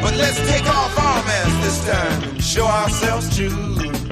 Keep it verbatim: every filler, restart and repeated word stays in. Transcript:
But let's take off our masks this time and show ourselves true.